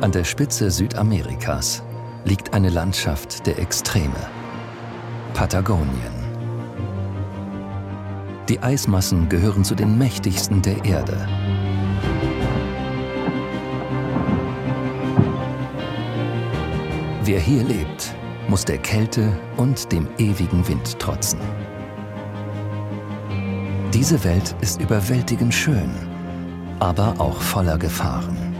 An der Spitze Südamerikas liegt eine Landschaft der Extreme: Patagonien. Die Eismassen gehören zu den mächtigsten der Erde. Wer hier lebt, muss der Kälte und dem ewigen Wind trotzen. Diese Welt ist überwältigend schön, aber auch voller Gefahren.